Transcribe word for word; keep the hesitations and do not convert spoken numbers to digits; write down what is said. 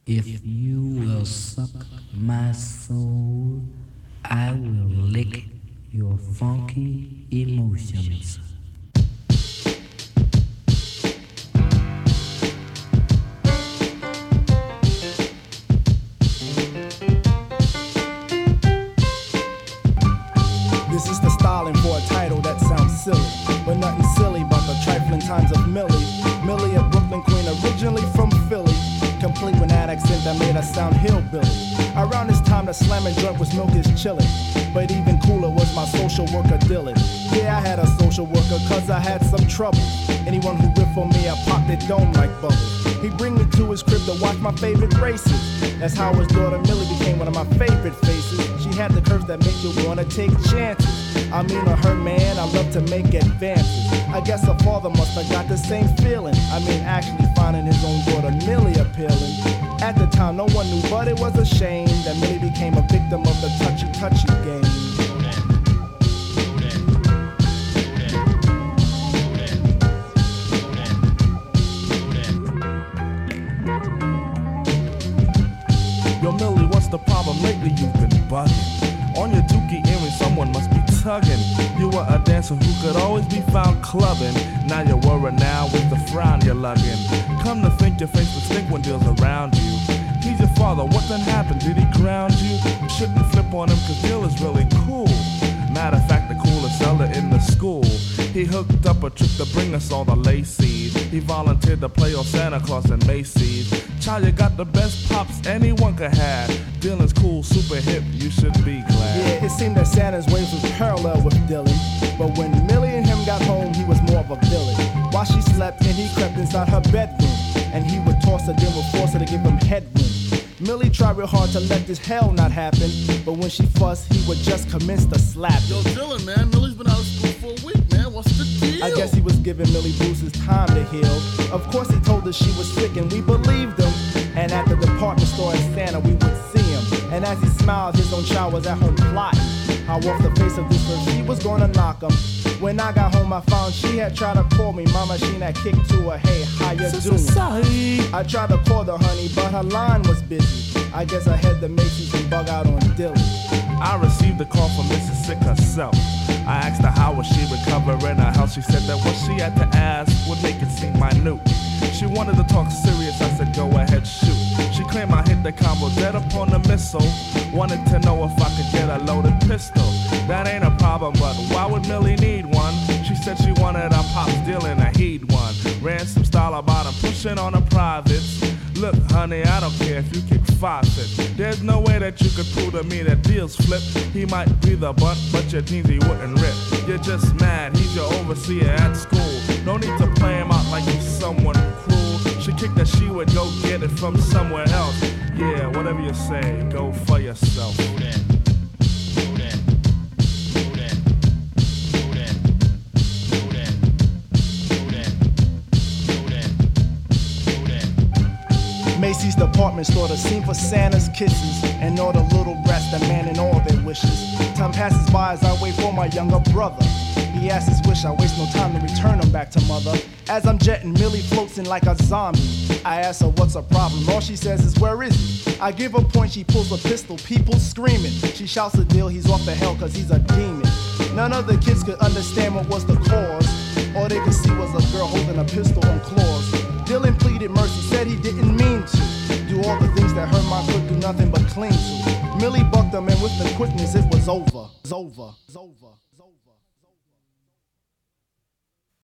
If you will suck my soul, I will lick your funky emotions. This is the styling for a title that sounds silly, but nothing silly but the trifling times of Millie. Millie, a Brooklyn queen, originally from Philly, complete with an accent that made her sound hillbilly. Around this time, the slamming joint was milk is chillin', but even cooler was my social worker Dylan. Yeah, I had a social worker cause I had some trouble. Anyone who riffed on me, I popped it dome like bubbles. He'd bring me to his crib to watch my favorite races. That's how his daughter Millie became one of my favorite faces. She had the curves that make you wanna take chances. I mean, on her man, I love to make advances. I guess her father must have got the same feeling. I mean, actually finding his own daughter Millie appealing. At the time, no one knew, but it was a shame that Millie became a victim of the touchy-touchy game. Yo, Millie, what's the problem? Lately you've been bugging. On your dookie earring, someone must be tugging. You were a dancer who could always be found clubbing. Now you're worried now with the frown you're lugging. Come to think your face would stink when deal's around you. He's your father, what then happened? Did he ground you? You shouldn't flip on him cause Dill is really cool. Matter of fact, the coolest seller in the school. He hooked up a trip to bring us all the Lacey's. He volunteered to play on Santa Claus and Macy's. Child, you got the best pops anyone could have. Dylan's cool, super hip, you should be glad. Yeah, it seemed that Santa's ways was parallel with Dylan. But when Millie and him got home, he was more of a villain. While she slept and he crept inside her bedroom, and he would toss her, then would force her to give him headroom. Millie tried real hard to let this hell not happen, but when she fussed, he would just commence to slap. Yo, Dylan, man, Millie's been out of school for a week, man. What's the deal? I guess he was giving Millie Bruce's time to heal. Of course, he told her she was sick, and we believed him. And at the department store in Santa, we would see him. And as he smiled, his own child was at home plotting how off the face of this earth she was gonna knock him. When I got home, I found she had tried to call me. Mama, she had kicked to her, hey, how you doing? Sorry. I tried to call the honey, but her line was busy. I guess I had the Macy's and bug out on Dylan. I received a call from Missus Sick herself. I asked her how was she recovering her health. She said that what she had to ask would make it seem minute. She wanted to talk serious, I said go ahead, shoot. She claimed I hit the combo dead upon the missile. Wanted to know if I could get a loaded pistol. That ain't a problem, but why would Millie need one? She said she wanted her pops dealing a heed one. Ran some style about him, pushing on her privates. Look, honey, I don't care if you kick five fifths. There's no way that you could prove to me that deals flip. He might be the butt, but your jeans he wouldn't rip. You're just mad, he's your overseer at school. No need to play him out like he's someone cruel. She kicked that she would go get it from somewhere else. Yeah, whatever you say, go for yourself. Macy's department store, the scene for Santa's kisses, and all the little brats demanding all their wishes. Time passes by as I wait for my younger brother. He asks his wish, I waste no time to return him back to mother. As I'm jetting, Millie floats in like a zombie. I ask her what's her problem, all she says is where is he? I give her a point, she pulls a pistol, people screaming. She shouts a deal, he's off the hell cause he's a demon. None of the kids could understand what was the cause. All they could see was a girl holding a pistol on claws. Dylan pleaded mercy, said he didn't mean to do all the things that hurt my could do nothing but cling to. Millie bucked him and with the quickness it was over. It's over. It's over.